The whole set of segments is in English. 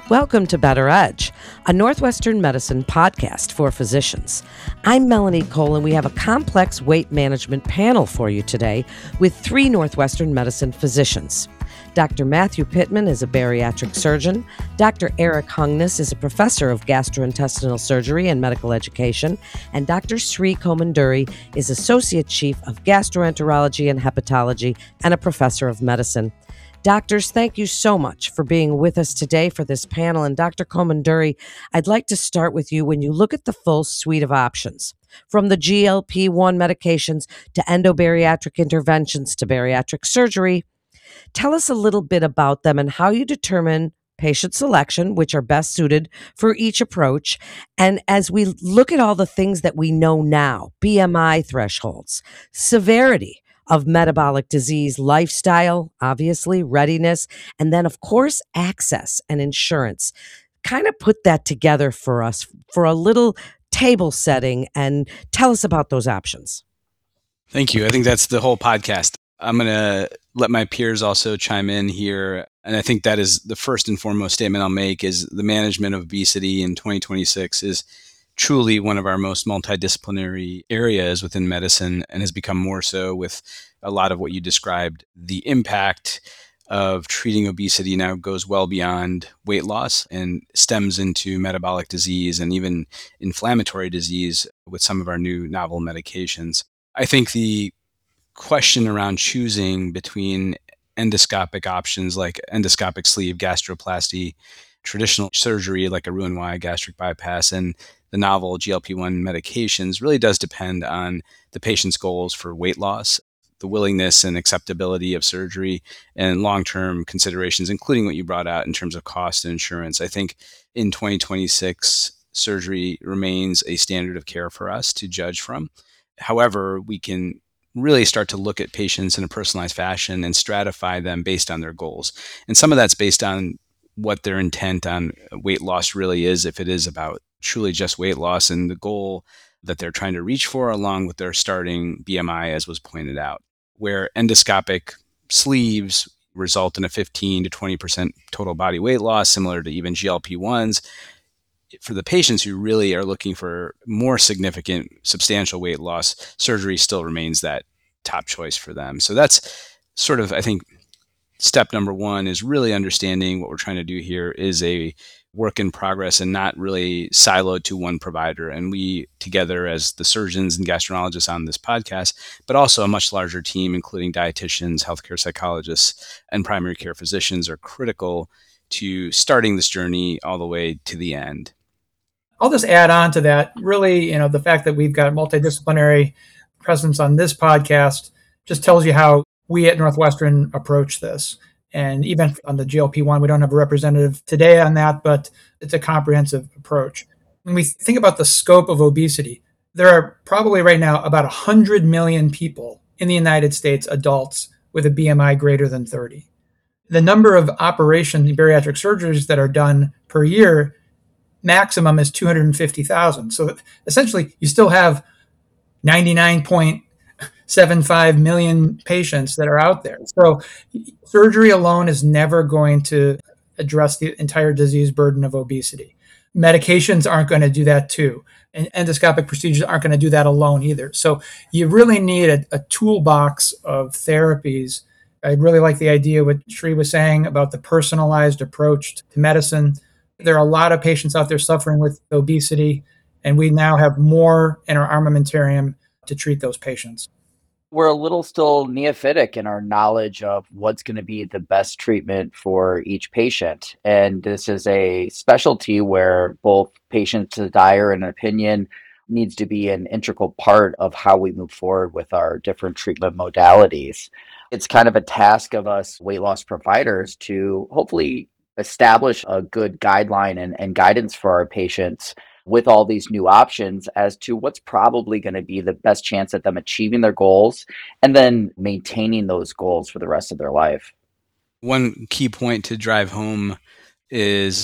Welcome to Better Edge, a Northwestern medicine podcast for physicians. I'm Melanie Cole, and we have a complex weight management panel for you today with three Northwestern medicine physicians. Dr. Matthew Pittman is a bariatric surgeon. Dr. Eric Hungness is a professor of gastrointestinal surgery and medical education. And Dr. Sri Komanduri is associate chief of gastroenterology and hepatology and a professor of medicine. Doctors, thank you so much for being with us today for this panel. And Dr. Komanduri, I'd like to start with you. When you look at the full suite of options, from the GLP-1 medications to endobariatric interventions to bariatric surgery, tell us a little bit about them and how you determine patient selection, which are best suited for each approach. And as we look at all the things that we know now, BMI thresholds, severity of metabolic disease, lifestyle, obviously, readiness, and then, of course, access and insurance. Kind of put that together for us for a little table setting and tell us about those options. Thank you. I think that's the whole podcast. I'm going to let my peers also chime in here. And I think that is the first and foremost statement I'll make is the management of obesity in 2026 is truly one of our most multidisciplinary areas within medicine and has become more so with a lot of what you described. The impact of treating obesity now goes well beyond weight loss and stems into metabolic disease and even inflammatory disease with some of our new novel medications. I think the question around choosing between endoscopic options like endoscopic sleeve gastroplasty, traditional surgery like a Roux-en-Y gastric bypass, and the novel GLP-1 medications really does depend on the patient's goals for weight loss, the willingness and acceptability of surgery, and long-term considerations, including what you brought out in terms of cost and insurance. I think in 2026, surgery remains a standard of care for us to judge from. However, we can really start to look at patients in a personalized fashion and stratify them based on their goals. And some of that's based on what their intent on weight loss really is, if it is about truly just weight loss and the goal that they're trying to reach for, along with their starting BMI, as was pointed out, where endoscopic sleeves result in a 15 to 20% total body weight loss, similar to even GLP-1s. For the patients who really are looking for more significant, substantial weight loss, surgery still remains that top choice for them. So that's sort of, I think, step number one is really understanding what we're trying to do here is a work in progress and not really siloed to one provider. And we together as the surgeons and gastroenterologists on this podcast, but also a much larger team, including dietitians, healthcare psychologists, and primary care physicians are critical to starting this journey all the way to the end. I'll just add on to that. Really, the fact that we've got multidisciplinary presence on this podcast just tells you how we at Northwestern approach this. And even on the GLP-1, we don't have a representative today on that, but it's a comprehensive approach. When we think about the scope of obesity, there are probably right now about 100 million people in the United States, adults, with a BMI greater than 30. The number of bariatric surgeries that are done per year, maximum is 250,000. So essentially, you still have 99.75 million patients that are out there. So surgery alone is never going to address the entire disease burden of obesity. Medications aren't going to do that too. And endoscopic procedures aren't going to do that alone either. So you really need a toolbox of therapies. I really like the idea what Sri was saying about the personalized approach to medicine. There are a lot of patients out there suffering with obesity, and we now have more in our armamentarium to treat those patients. We're a little still neophytic in our knowledge of what's going to be the best treatment for each patient. And this is a specialty where both patient's desire and opinion needs to be an integral part of how we move forward with our different treatment modalities. It's kind of a task of us weight loss providers to hopefully establish a good guideline and guidance for our patients with all these new options as to what's probably going to be the best chance at them achieving their goals and then maintaining those goals for the rest of their life. One key point to drive home is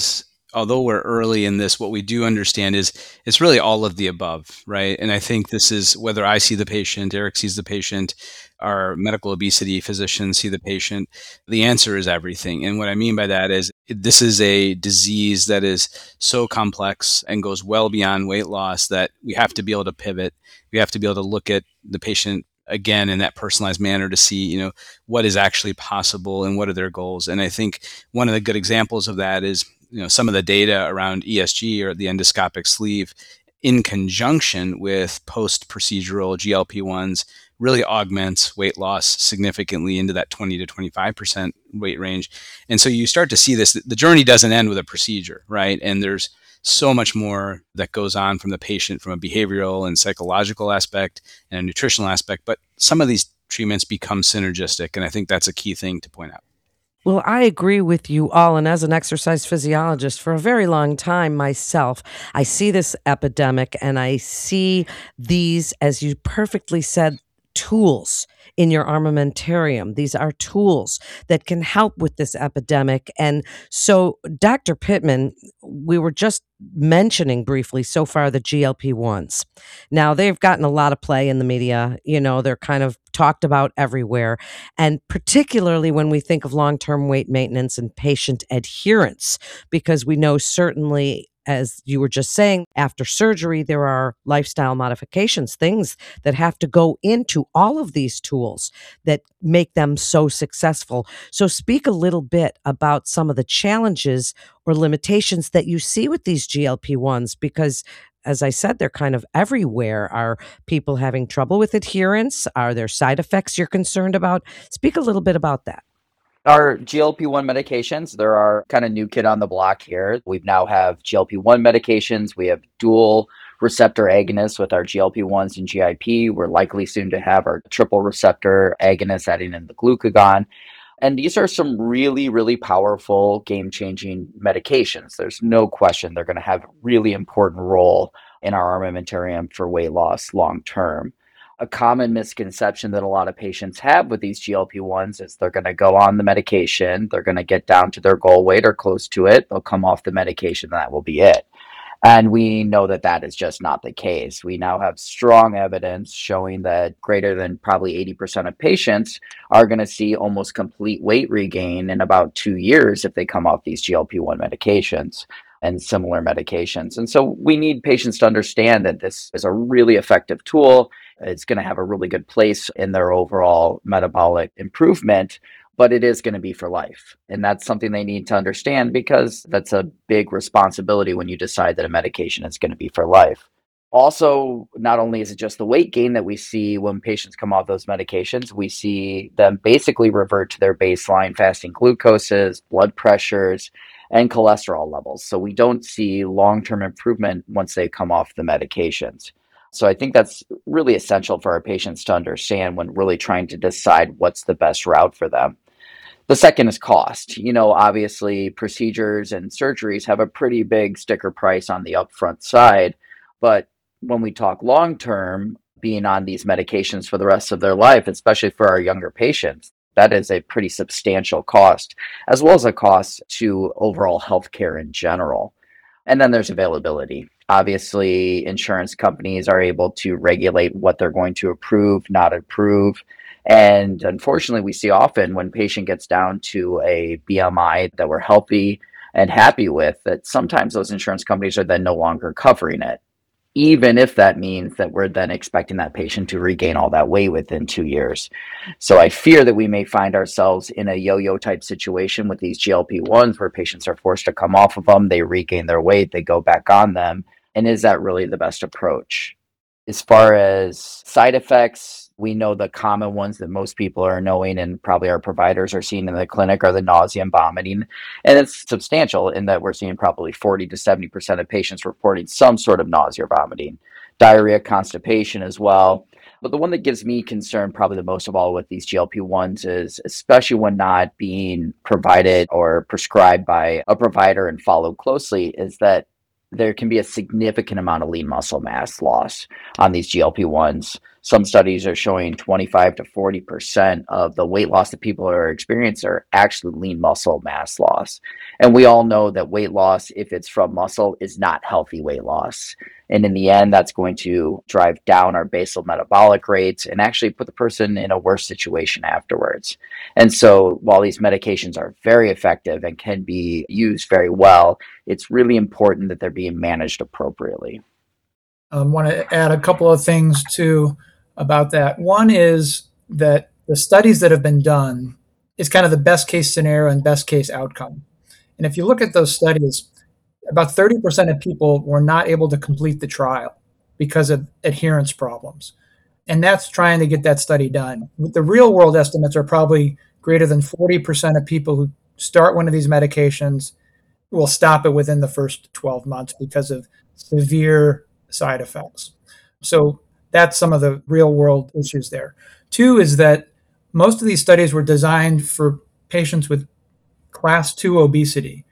although we're early in this, what we do understand is it's really all of the above, right? And I think this is whether I see the patient, Eric sees the patient, our medical obesity physicians see the patient, the answer is everything. And what I mean by that is this is a disease that is so complex and goes well beyond weight loss that we have to be able to pivot. We have to be able to look at the patient again in that personalized manner to see, what is actually possible and what are their goals. And I think one of the good examples of that is, some of the data around ESG, or the endoscopic sleeve, in conjunction with post-procedural GLP-1s really augments weight loss significantly into that 20 to 25% weight range. And so you start to see this, the journey doesn't end with a procedure, right? And there's so much more that goes on from the patient, from a behavioral and psychological aspect and a nutritional aspect. But some of these treatments become synergistic. And I think that's a key thing to point out. Well, I agree with you all. And as an exercise physiologist for a very long time myself, I see this epidemic and I see these, as you perfectly said, tools in your armamentarium. These are tools that can help with this epidemic. And so, Dr. Pittman, we were just mentioning briefly so far the GLP-1s. Now, they've gotten a lot of play in the media. They're kind of talked about everywhere. And particularly when we think of long-term weight maintenance and patient adherence, because we know certainly, as you were just saying, after surgery, there are lifestyle modifications, things that have to go into all of these tools that make them so successful. So speak a little bit about some of the challenges or limitations that you see with these GLP-1s, because as I said, they're kind of everywhere. Are people having trouble with adherence? Are there side effects you're concerned about? Speak a little bit about that. Our GLP-1 medications, they're our kind of new kid on the block here. We now have GLP-1 medications. We have dual receptor agonists with our GLP-1s and GIP. We're likely soon to have our triple receptor agonists adding in the glucagon. And these are some really, really powerful game-changing medications. There's no question they're going to have a really important role in our armamentarium for weight loss long term. A common misconception that a lot of patients have with these GLP-1s is they're going to go on the medication, they're going to get down to their goal weight or close to it, they'll come off the medication, and that will be it. And we know that that is just not the case. We now have strong evidence showing that greater than probably 80% of patients are going to see almost complete weight regain in about 2 years if they come off these GLP-1 medications and similar medications. And so we need patients to understand that this is a really effective tool. It's going to have a really good place in their overall metabolic improvement, but it is going to be for life. And that's something they need to understand, because that's a big responsibility when you decide that a medication is going to be for life. Also, not only is it just the weight gain that we see when patients come off those medications, we see them basically revert to their baseline fasting glucoses, blood pressures, and cholesterol levels. So we don't see long-term improvement once they come off the medications. So I think that's really essential for our patients to understand when really trying to decide what's the best route for them. The second is cost. Obviously procedures and surgeries have a pretty big sticker price on the upfront side, but when we talk long-term, being on these medications for the rest of their life, especially for our younger patients, that is a pretty substantial cost, as well as a cost to overall healthcare in general. And then there's availability. Obviously, insurance companies are able to regulate what they're going to approve, not approve. And unfortunately, we see often when patient gets down to a BMI that we're healthy and happy with, that sometimes those insurance companies are then no longer covering it, even if that means that we're then expecting that patient to regain all that weight within 2 years. So I fear that we may find ourselves in a yo-yo type situation with these GLP-1s, where patients are forced to come off of them, they regain their weight, they go back on them. And is that really the best approach? As far as side effects, we know the common ones that most people are knowing, and probably our providers are seeing in the clinic, are the nausea and vomiting. And it's substantial in that we're seeing probably 40 to 70% of patients reporting some sort of nausea or vomiting, diarrhea, constipation as well. But the one that gives me concern probably the most of all with these GLP-1s is, especially when not being provided or prescribed by a provider and followed closely, is that there can be a significant amount of lean muscle mass loss on these GLP-1s. Some studies are showing 25 to 40% of the weight loss that people are experiencing are actually lean muscle mass loss. And we all know that weight loss, if it's from muscle, is not healthy weight loss. And in the end, that's going to drive down our basal metabolic rates and actually put the person in a worse situation afterwards. And so while these medications are very effective and can be used very well, it's really important that they're being managed appropriately. I want to add a couple of things too about that. One is that the studies that have been done is kind of the best case scenario and best case outcome. And if you look at those studies, about 30% of people were not able to complete the trial because of adherence problems. And that's trying to get that study done. The real world estimates are probably greater than 40% of people who start one of these medications will stop it within the first 12 months because of severe side effects. So that's some of the real world issues there. Two is that most of these studies were designed for patients with class 2 obesity,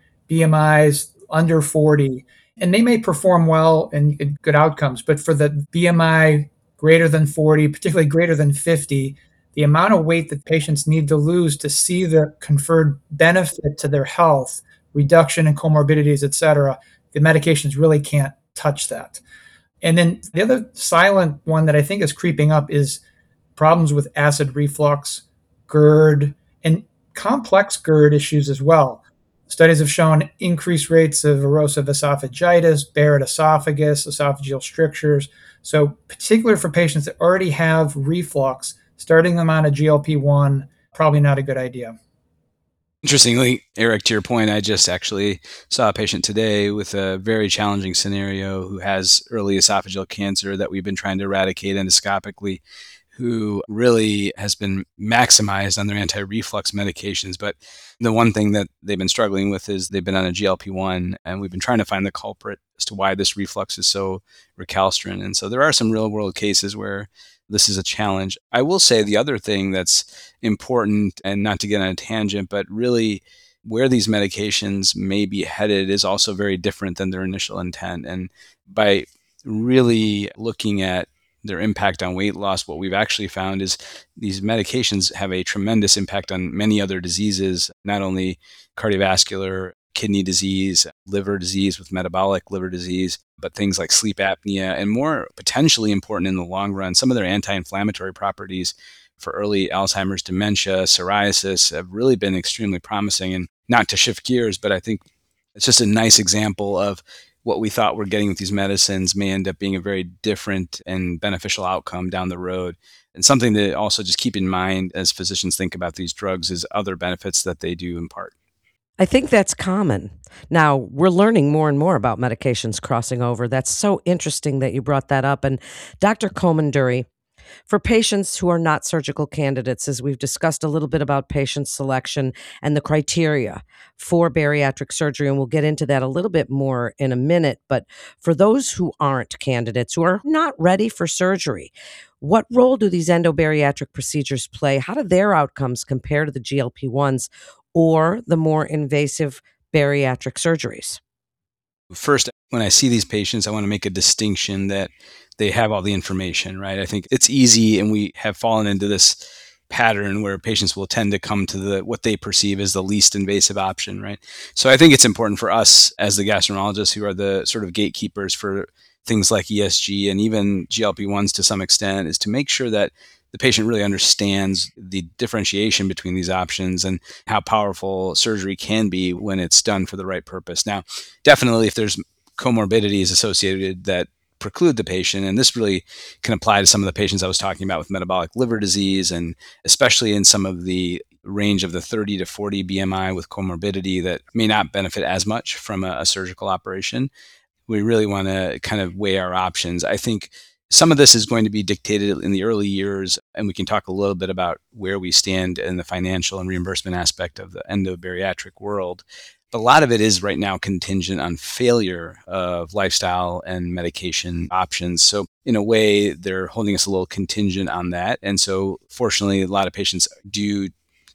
BMIs under 40, and they may perform well and good outcomes. But for the BMI greater than 40, particularly greater than 50, the amount of weight that patients need to lose to see the conferred benefit to their health, reduction in comorbidities, et cetera, the medications really can't touch that. And then the other silent one that I think is creeping up is problems with acid reflux, GERD, and complex GERD issues as well. Studies have shown increased rates of erosive esophagitis, Barrett esophagus, esophageal strictures. So particularly for patients that already have reflux, starting them on a GLP-1, probably not a good idea. Interestingly, Eric, to your point, I just actually saw a patient today with a very challenging scenario who has early esophageal cancer that we've been trying to eradicate endoscopically, who really has been maximized on their anti-reflux medications. But the one thing that they've been struggling with is they've been on a GLP-1, and we've been trying to find the culprit as to why this reflux is so recalcitrant. And so there are some real-world cases where this is a challenge. I will say the other thing that's important, and not to get on a tangent, but really where these medications may be headed is also very different than their initial intent. And by really looking at their impact on weight loss, what we've actually found is these medications have a tremendous impact on many other diseases, not only cardiovascular, kidney disease, liver disease with metabolic liver disease, but things like sleep apnea, and more potentially important in the long run, some of their anti-inflammatory properties for early Alzheimer's, dementia, psoriasis have really been extremely promising. And not to shift gears, but I think it's just a nice example of what we thought we're getting with these medicines may end up being a very different and beneficial outcome down the road. And something to also just keep in mind as physicians think about these drugs is other benefits that they do impart. I think that's common. Now, we're learning more and more about medications crossing over. That's so interesting that you brought that up. And Dr. Komanduri, for patients who are not surgical candidates, as we've discussed a little bit about patient selection and the criteria for bariatric surgery, and we'll get into that a little bit more in a minute, but for those who aren't candidates, who are not ready for surgery, what role do these endobariatric procedures play? How do their outcomes compare to the GLP-1s or the more invasive bariatric surgeries? First, when I see these patients, I want to make a distinction that they have all the information, right? I think it's easy, and we have fallen into this pattern where patients will tend to come to what they perceive as the least invasive option, right? So I think it's important for us as the gastroenterologists, who are the sort of gatekeepers for things like ESG and even GLP-1s to some extent, is to make sure that the patient really understands the differentiation between these options and how powerful surgery can be when it's done for the right purpose. Now, definitely if there's comorbidities associated that preclude the patient, and this really can apply to some of the patients I was talking about with metabolic liver disease, and especially in some of the range of the 30 to 40 BMI with comorbidity that may not benefit as much from a surgical operation. We really want to kind of weigh our options. I think some of this is going to be dictated in the early years, and we can talk a little bit about where we stand in the financial and reimbursement aspect of the endobariatric world. But a lot of it is right now contingent on failure of lifestyle and medication options. So in a way, they're holding us a little contingent on that. And so fortunately, a lot of patients do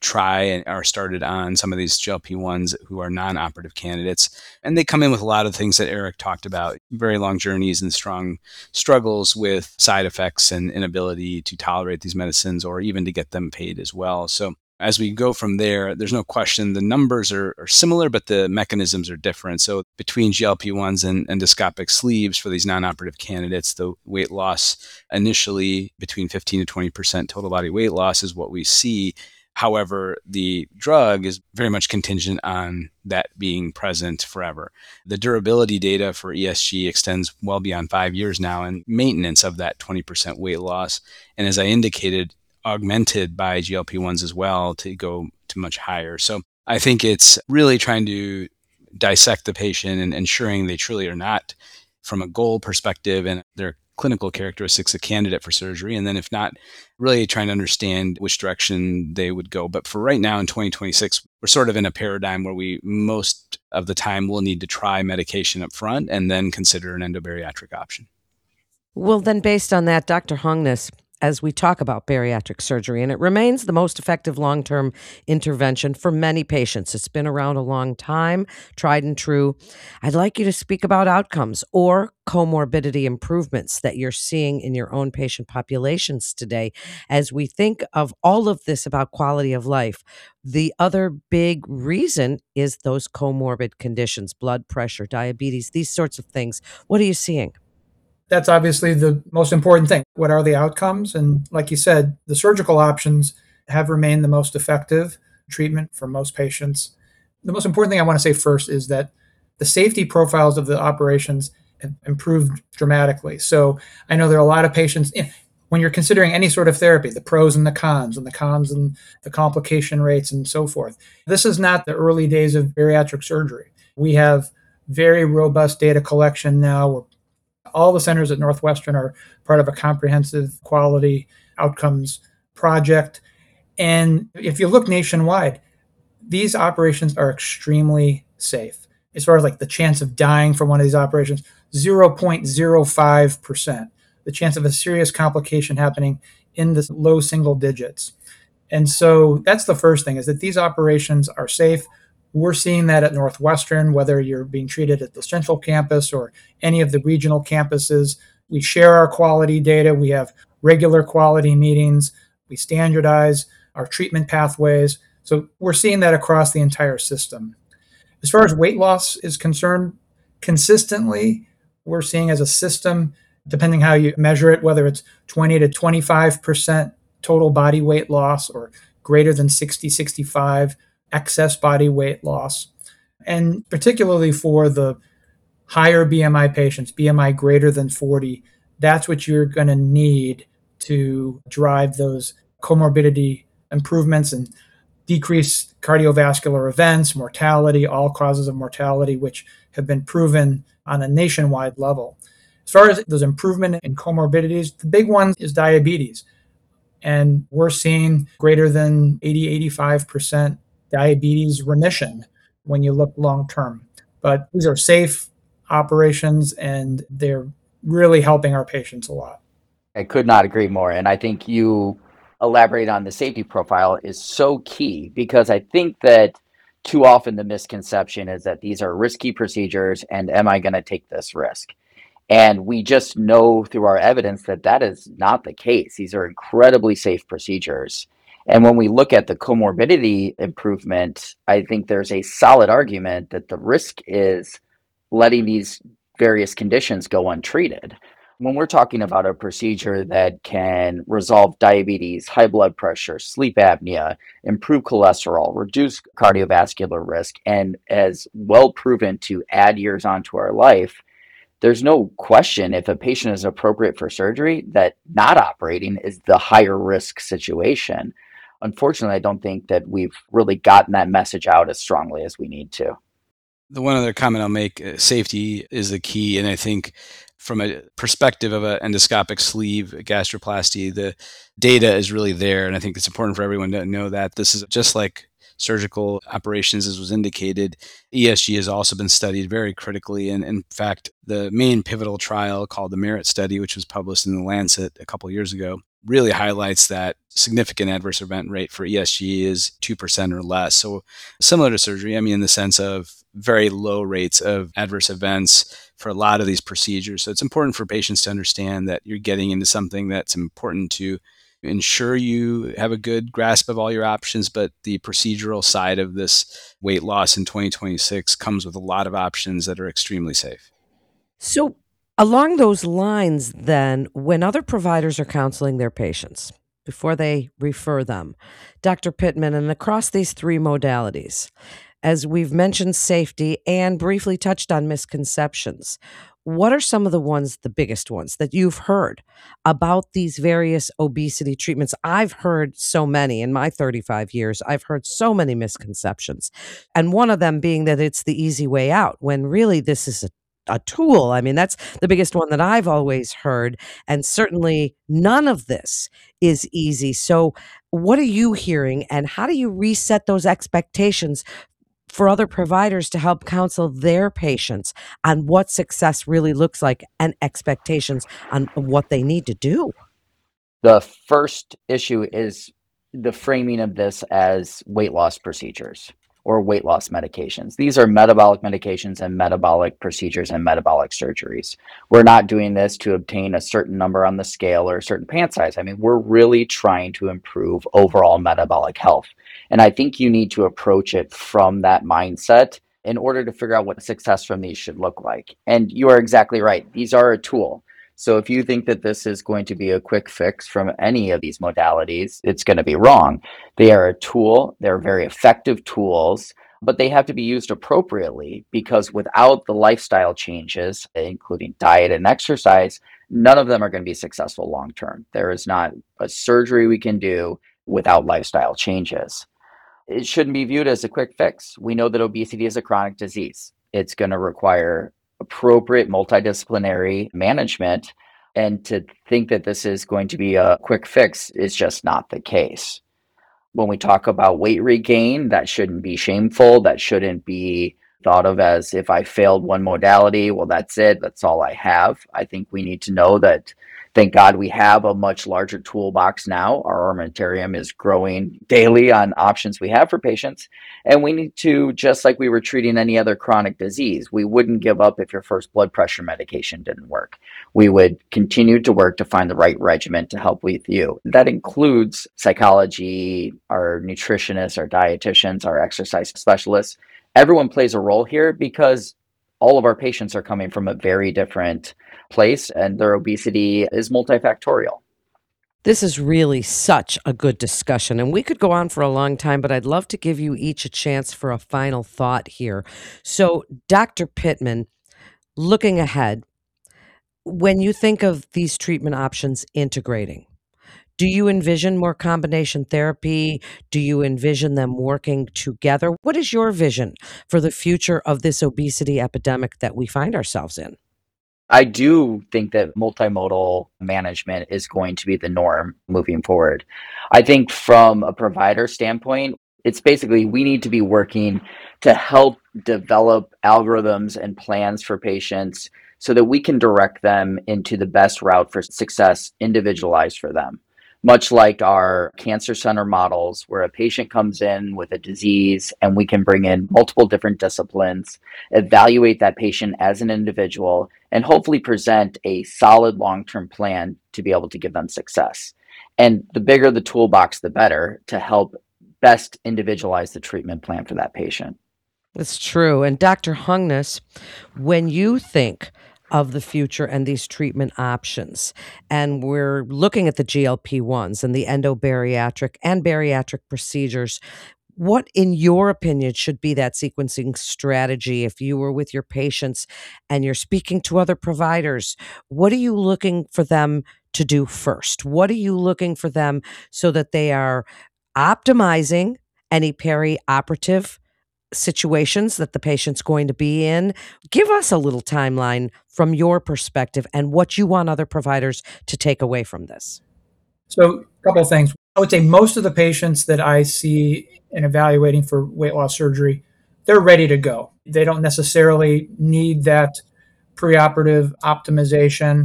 try and are started on some of these GLP-1s who are non-operative candidates. And they come in with a lot of things that Eric talked about, very long journeys and strong struggles with side effects and inability to tolerate these medicines or even to get them paid as well. So as we go from there, there's no question the numbers are similar, but the mechanisms are different. So between GLP-1s and endoscopic sleeves for these non-operative candidates, the weight loss initially between 15 to 20% total body weight loss is what we see. However, the drug is very much contingent on that being present forever. The durability data for ESG extends well beyond 5 years now, and maintenance of that 20% weight loss. And as I indicated, augmented by GLP-1s as well to go to much higher. So I think it's really trying to dissect the patient and ensuring they truly are not, from a goal perspective and their clinical characteristics, a candidate for surgery. And then if not, really trying to understand which direction they would go. But for right now in 2026, we're sort of in a paradigm where we most of the time will need to try medication up front and then consider an endobariatric option. Well, then based on that, Dr. Hungness, as we talk about bariatric surgery, and it remains the most effective long-term intervention for many patients. It's been around a long time, tried and true. I'd like you to speak about outcomes or comorbidity improvements that you're seeing in your own patient populations today. As we think of all of this about quality of life, the other big reason is those comorbid conditions, blood pressure, diabetes, these sorts of things. What are you seeing? That's obviously the most important thing. What are the outcomes? And like you said, the surgical options have remained the most effective treatment for most patients. The most important thing I want to say first is that the safety profiles of the operations have improved dramatically. So I know there are a lot of patients, when you're considering any sort of therapy, the pros and the cons and the complication rates and so forth. This is not the early days of bariatric surgery. We have very robust data collection now. All the centers at Northwestern are part of a comprehensive quality outcomes project. And if you look nationwide, these operations are extremely safe. As far as like the chance of dying from one of these operations, 0.05%. The chance of a serious complication happening in the low single digits. And so that's the first thing, is that these operations are safe. We're seeing that at Northwestern, whether you're being treated at the central campus or any of the regional campuses. We share our quality data. We have regular quality meetings. We standardize our treatment pathways. So we're seeing that across the entire system. As far as weight loss is concerned, consistently, we're seeing as a system, depending how you measure it, whether it's 20 to 25% total body weight loss or greater than 60, 65 excess body weight loss. And particularly for the higher BMI patients, BMI greater than 40, that's what you're going to need to drive those comorbidity improvements and decrease cardiovascular events, mortality, all causes of mortality, which have been proven on a nationwide level. As far as those improvement in comorbidities, the big one is diabetes. And we're seeing greater than 80, 85% diabetes remission when you look long term. But these are safe operations and they're really helping our patients a lot. I could not agree more. And I think you elaborate on the safety profile is so key, because I think that too often the misconception is that these are risky procedures and am I going to take this risk? And we just know through our evidence that that is not the case. These are incredibly safe procedures. And when we look at the comorbidity improvement, I think there's a solid argument that the risk is letting these various conditions go untreated. When we're talking about a procedure that can resolve diabetes, high blood pressure, sleep apnea, improve cholesterol, reduce cardiovascular risk, and as well proven to add years onto our life, there's no question if a patient is appropriate for surgery that not operating is the higher risk situation. Unfortunately, I don't think that we've really gotten that message out as strongly as we need to. The one other comment I'll make, safety is the key. And I think from a perspective of an endoscopic sleeve gastroplasty, the data is really there. And I think it's important for everyone to know that this is just like surgical operations, as was indicated. ESG has also been studied very critically. And in fact, the main pivotal trial called the MERIT study, which was published in the Lancet a couple of years ago, really highlights that significant adverse event rate for ESG is 2% or less. So similar to surgery, in the sense of very low rates of adverse events for a lot of these procedures. So it's important for patients to understand that you're getting into something that's important to ensure you have a good grasp of all your options, but the procedural side of this weight loss in 2026 comes with a lot of options that are extremely safe. So, along those lines, then, when other providers are counseling their patients before they refer them, Dr. Pittman, and across these three modalities, as we've mentioned safety and briefly touched on misconceptions, what are some of the biggest ones that you've heard about these various obesity treatments? I've heard so many in my 35 years. I've heard so many misconceptions. And one of them being that it's the easy way out, when really this is a tool. That's the biggest one that I've always heard. And certainly none of this is easy. So, what are you hearing, and how do you reset those expectations for other providers to help counsel their patients on what success really looks like and expectations on what they need to do? The first issue is the framing of this as weight loss procedures or weight loss medications. These are metabolic medications and metabolic procedures and metabolic surgeries. We're not doing this to obtain a certain number on the scale or a certain pant size. We're really trying to improve overall metabolic health. And I think you need to approach it from that mindset in order to figure out what success from these should look like. And you are exactly right. These are a tool. So if you think that this is going to be a quick fix from any of these modalities, it's going to be wrong. They are a tool. They're very effective tools, but they have to be used appropriately, because without the lifestyle changes, including diet and exercise, none of them are going to be successful long term. There is not a surgery we can do without lifestyle changes. It shouldn't be viewed as a quick fix. We know that obesity is a chronic disease. It's going to require appropriate multidisciplinary management, and to think that this is going to be a quick fix is just not the case. When we talk about weight regain, that shouldn't be shameful. That shouldn't be thought of as, if I failed one modality, well, that's it. That's all I have. I think we need to know that, thank God, we have a much larger toolbox now. Our armamentarium is growing daily on options we have for patients. And we need to, just like we were treating any other chronic disease, we wouldn't give up if your first blood pressure medication didn't work. We would continue to work to find the right regimen to help with you. That includes psychology, our nutritionists, our dietitians, our exercise specialists. Everyone plays a role here, because all of our patients are coming from a very different place, and their obesity is multifactorial. This is really such a good discussion, and we could go on for a long time, but I'd love to give you each a chance for a final thought here. So, Dr. Pittman, looking ahead, when you think of these treatment options integrating, do you envision more combination therapy? Do you envision them working together? What is your vision for the future of this obesity epidemic that we find ourselves in? I do think that multimodal management is going to be the norm moving forward. I think from a provider standpoint, it's basically, we need to be working to help develop algorithms and plans for patients so that we can direct them into the best route for success, individualized for them. Much like our cancer center models, where a patient comes in with a disease and we can bring in multiple different disciplines, evaluate that patient as an individual, and hopefully present a solid long-term plan to be able to give them success. And the bigger the toolbox, the better, to help best individualize the treatment plan for that patient. It's true. And Dr. Hungness, when you think of the future and these treatment options, and we're looking at the GLP-1s and the endobariatric and bariatric procedures, what, in your opinion, should be that sequencing strategy if you were with your patients and you're speaking to other providers? What are you looking for them to do first? What are you looking for them so that they are optimizing any perioperative situations that the patient's going to be in? Give us a little timeline from your perspective and what you want other providers to take away from this. So, a couple of things. I would say most of the patients that I see in evaluating for weight loss surgery, they're ready to go. They don't necessarily need that preoperative optimization.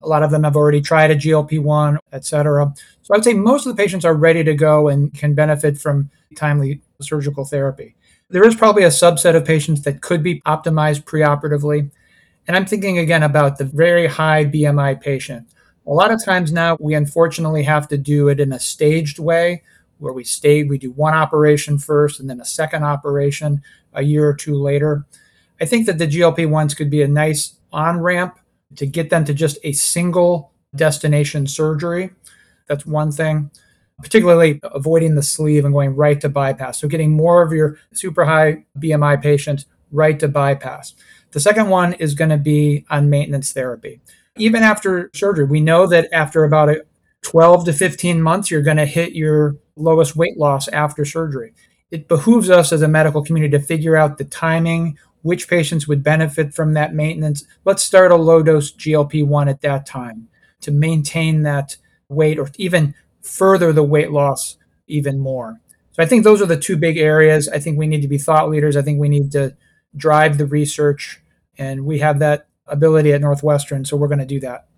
A lot of them have already tried a GLP-1, et cetera. So I would say most of the patients are ready to go and can benefit from timely surgical therapy. There is probably a subset of patients that could be optimized preoperatively. And I'm thinking again about the very high BMI patient. A lot of times now, we unfortunately have to do it in a staged way where we do one operation first and then a second operation a year or two later. I think that the GLP-1s could be a nice on-ramp to get them to just a single destination surgery. That's one thing, particularly avoiding the sleeve and going right to bypass. So getting more of your super high BMI patients right to bypass. The second one is going to be on maintenance therapy. Even after surgery, we know that after about 12 to 15 months, you're going to hit your lowest weight loss after surgery. It behooves us as a medical community to figure out the timing, which patients would benefit from that maintenance. Let's start a low-dose GLP-1 at that time to maintain that weight or even further the weight loss even more. So I think those are the two big areas. I think we need to be thought leaders. I think we need to drive the research, and we have that ability at Northwestern, so we're going to do that.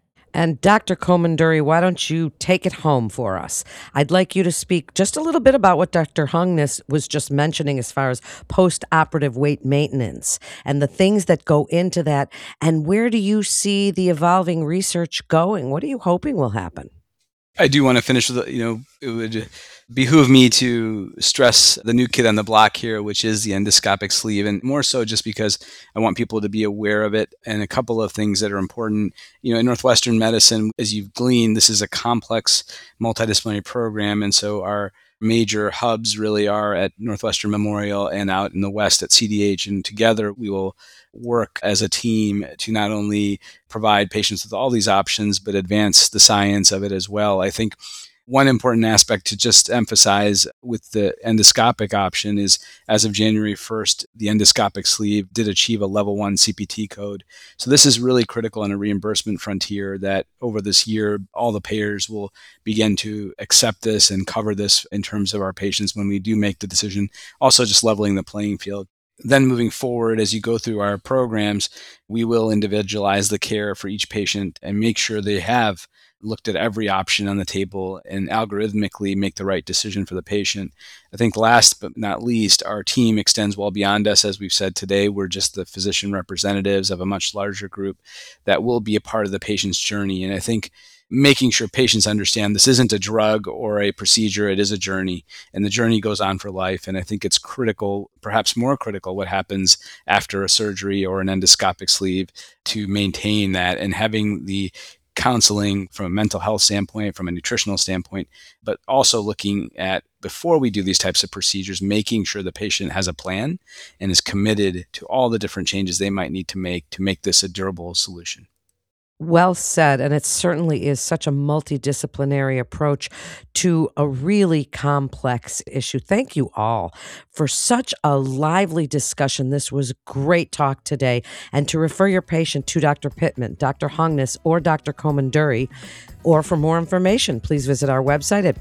And Dr. Komanduri, why don't you take it home for us? I'd like you to speak just a little bit about what Dr. Hungnes was just mentioning as far as post-operative weight maintenance and the things that go into that. And where do you see the evolving research going? What are you hoping will happen? I do want to finish with, it would behoove me to stress the new kid on the block here, which is the endoscopic sleeve, and more so just because I want people to be aware of it. And a couple of things that are important, in Northwestern medicine, as you've gleaned, this is a complex multidisciplinary program. And so our major hubs really are at Northwestern Memorial and out in the West at CDH. And together we will work as a team to not only provide patients with all these options, but advance the science of it as well. I think one important aspect to just emphasize with the endoscopic option is, as of January 1st, the endoscopic sleeve did achieve a level 1 CPT code. So this is really critical in a reimbursement frontier that over this year, all the payers will begin to accept this and cover this in terms of our patients when we do make the decision, also just leveling the playing field. Then moving forward, as you go through our programs, we will individualize the care for each patient and make sure they have looked at every option on the table and algorithmically make the right decision for the patient. I think last but not least, our team extends well beyond us. As we've said today, we're just the physician representatives of a much larger group that will be a part of the patient's journey. And I think making sure patients understand this isn't a drug or a procedure, it is a journey, and the journey goes on for life. And I think it's critical, perhaps more critical, what happens after a surgery or an endoscopic sleeve to maintain that, and having the counseling from a mental health standpoint, from a nutritional standpoint, but also looking at, before we do these types of procedures, making sure the patient has a plan and is committed to all the different changes they might need to make this a durable solution. Well said, and it certainly is such a multidisciplinary approach to a really complex issue. Thank you all for such a lively discussion. This was great talk today. And to refer your patient to Dr. Pittman, Dr. Hungnes, or Dr. Komanduri, or for more information, please visit our website at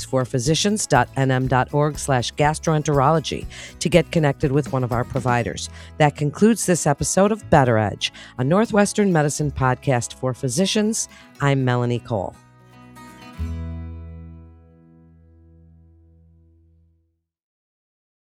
breakthroughsforphysicians.nm.org/gastroenterology to get connected with one of our providers. That concludes this episode of Better Edge, a Northwestern Medicine podcast for physicians. I'm Melanie Cole.